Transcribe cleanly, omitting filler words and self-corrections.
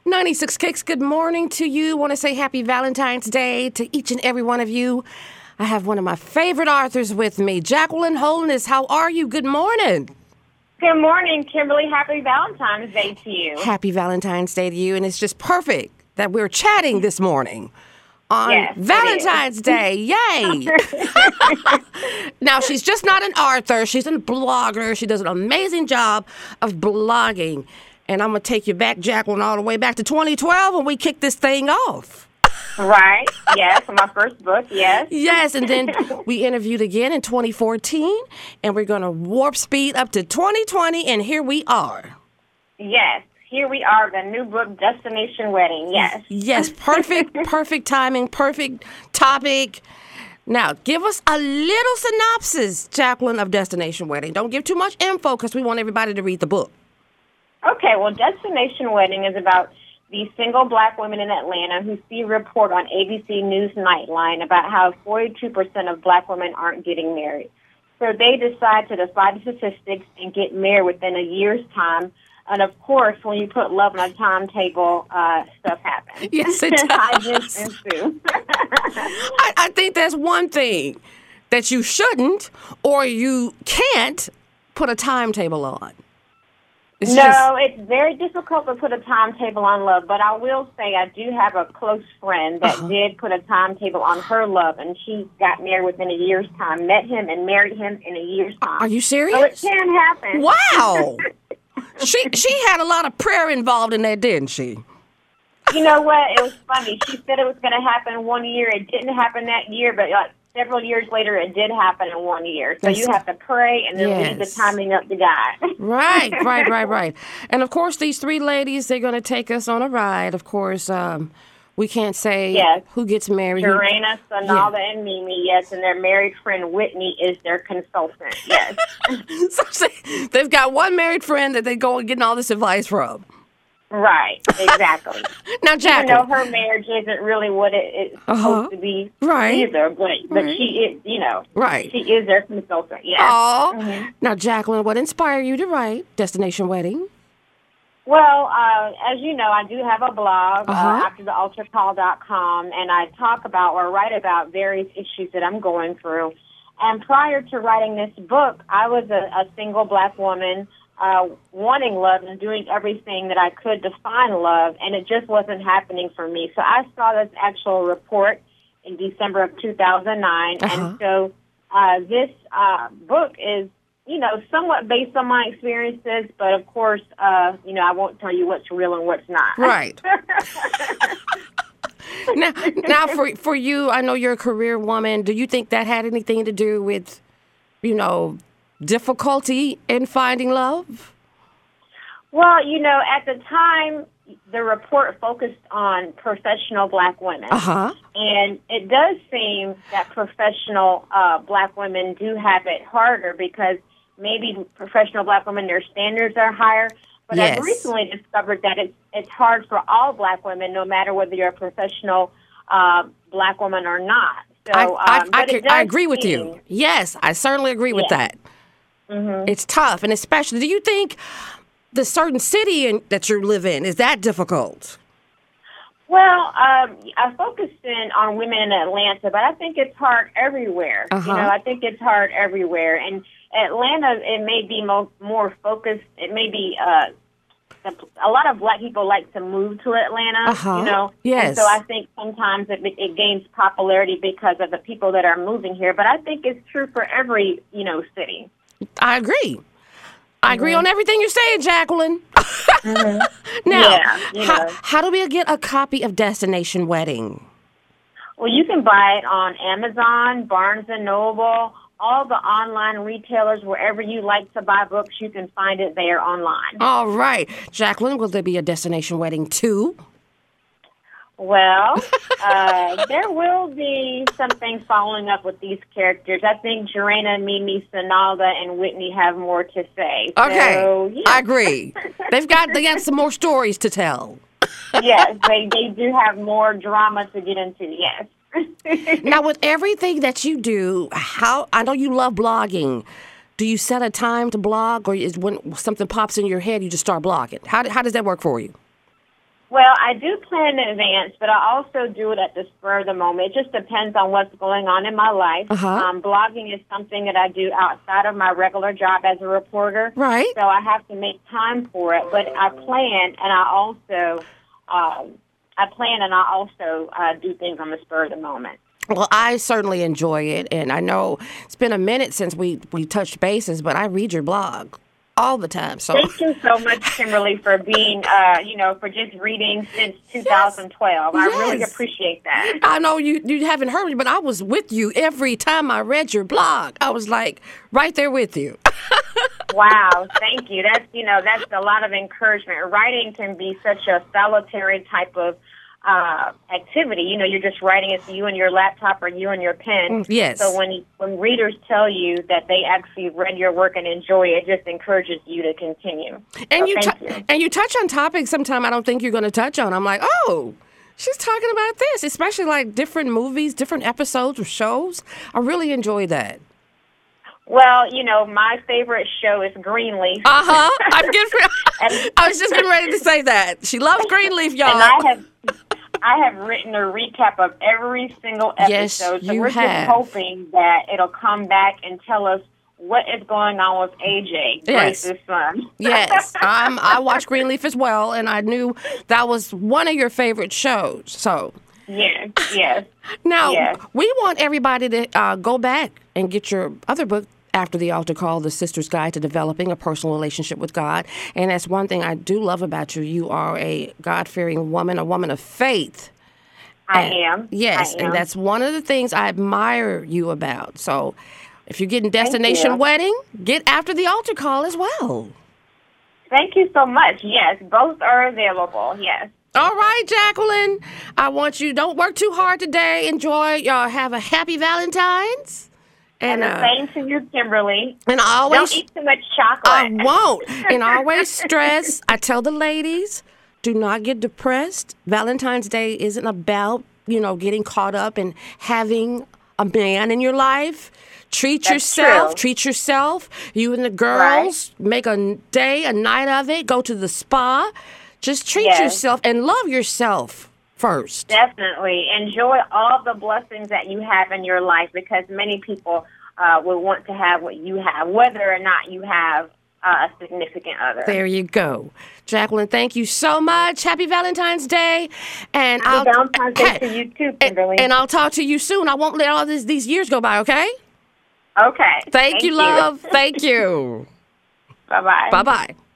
96 Kicks, good morning to you. Want to say happy Valentine's Day to each and every one of you. I have one of my favorite authors with me, Jacqueline Holness. How are you? Good morning. Good morning, Kimberly. Happy Valentine's Day to you. Happy Valentine's Day to you, and it's just perfect that we're chatting this morning on Valentine's Day. Yay! Now, she's just not an author. She's a blogger. She does an amazing job of blogging. And I'm going to take you back, Jacqueline, all the way back to 2012 when we kicked this thing off. Right. Yes, for my first book, yes. Yes, and then we interviewed again in 2014, and we're going to warp speed up to 2020, and here we are. Yes, here we are, the new book, Destination Wedding, yes. Yes, perfect timing, perfect topic. Now, give us a little synopsis, Jacqueline, of Destination Wedding. Don't give too much info because we want everybody to read the book. Okay, well, Destination Wedding is about these single black women in Atlanta who see a report on ABC News Nightline about how 42% of black women aren't getting married. So they decide to defy the statistics and get married within a year's time. And, of course, when you put love on a timetable, stuff happens. Yes, it does. I think that's one thing that you shouldn't or you can't put a timetable on. It's very difficult to put a timetable on love, but I will say I do have a close friend that did put a timetable on her love, and she got married within a year's time, met him and married him in a year's time. Are you serious? So it can happen. Wow. She had a lot of prayer involved in that, didn't she? You know what? It was funny. She said it was going to happen one year. It didn't happen that year, but several years later, it did happen in 1 year. So you have to pray and then leave the timing up to God. Right. And, of course, these three ladies, they're going to take us on a ride. Of course, we can't say who gets married. Joanna, Sonalda, and Mimi, yes, and their married friend Whitney is their consultant, yes. So they've got one married friend that they go and get all this advice from. Right, exactly. Now, Jacqueline. Even though her marriage isn't really what it's supposed to be either, but she is, she is their consultant, yes. Oh. Now, Jacqueline, what inspired you to write Destination Wedding? Well, as you know, I do have a blog, afterthealtarcall.com, and I talk about or write about various issues that I'm going through. And prior to writing this book, I was a single black woman wanting love and doing everything that I could to find love, and it just wasn't happening for me. So I saw this actual report in December of 2009, and so this book is, somewhat based on my experiences, but of course, I won't tell you what's real and what's not. Right. Now, for you, I know you're a career woman. Do you think that had anything to do with, difficulty in finding love? Well, at the time, the report focused on professional black women. And it does seem that professional black women do have it harder because maybe professional black women, their standards are higher. But I've recently discovered that it's hard for all black women, no matter whether you're a professional black woman or not. So I agree with you. Yes, I certainly agree with that. It's tough, and especially, do you think the certain city that you live in, is that difficult? Well, I focused in on women in Atlanta, but I think it's hard everywhere. I think it's hard everywhere. And Atlanta, it may be more focused. It may be a lot of black people like to move to Atlanta, Yes. And so I think sometimes it gains popularity because of the people that are moving here. But I think it's true for every, city. I agree. I agree on everything you're saying, Jacqueline. Now, how do we get a copy of Destination Wedding? Well, you can buy it on Amazon, Barnes & Noble, all the online retailers, wherever you like to buy books, you can find it there online. All right. Jacqueline, will there be a Destination Wedding 2? Well, there will be something following up with these characters. I think Joanna, Mimi, Sonalda, and Whitney have more to say. Okay, so, I agree. They got some more stories to tell. Yes, they do have more drama to get into, yes. Now, with everything that you do, I know you love blogging. Do you set a time to blog, or is when something pops in your head, you just start blogging? How does that work for you? Well, I do plan in advance, but I also do it at the spur of the moment. It just depends on what's going on in my life. Blogging is something that I do outside of my regular job as a reporter. Right. So I have to make time for it. But I plan, and I also do things on the spur of the moment. Well, I certainly enjoy it, and I know it's been a minute since we touched bases, but I read your blog all the time. So thank you so much, Kimberly, for being, for just reading since 2012. Yes. I really appreciate that. I know you haven't heard me, but I was with you every time I read your blog. I was like right there with you. Wow, thank you. That's a lot of encouragement. Writing can be such a solitary type of activity. You're just writing it to you and your laptop or you and your pen. Yes. So when readers tell you that they actually read your work and enjoy it, it just encourages you to continue. And so you touch on topics sometimes I don't think you're going to touch on. I'm like, oh, she's talking about this, especially like different movies, different episodes or shows. I really enjoy that. Well, my favorite show is Greenleaf. I was just getting ready to say that. She loves Greenleaf, y'all. And I have written a recap of every single episode. Yes, so you we're have. just hoping that it'll come back and tell us what is going on with AJ, Grace's son. Yes, I watched Greenleaf as well, and I knew that was one of your favorite shows. So yes. Now, we want everybody to go back and get your other book, After the Altar Call, The Sister's Guide to Developing a Personal Relationship with God. And that's one thing I do love about you. You are a God-fearing woman, a woman of faith. I am. Yes, and that's one of the things I admire you about. So if you're getting Destination Wedding, get After the Altar Call as well. Thank you so much. Yes, both are available. Yes. All right, Jacqueline. I want you, don't work too hard today. Enjoy. Y'all have a happy Valentine's. And the same to you, Kimberly. And I always, don't eat too much chocolate. I won't. And I always stress, I tell the ladies, do not get depressed. Valentine's Day isn't about, getting caught up in having a man in your life. Treat yourself. You and the girls, make a day, a night of it. Go to the spa. Just treat yourself and love yourself first. Definitely. Enjoy all the blessings that you have in your life, because many people will want to have what you have, whether or not you have a significant other. There you go. Jacqueline, thank you so much. Happy Valentine's Day. And Happy Valentine's Day to you too, Kimberly. And I'll talk to you soon. I won't let all these years go by, okay? Okay. Thank you, love. Thank you. Bye-bye. Bye-bye.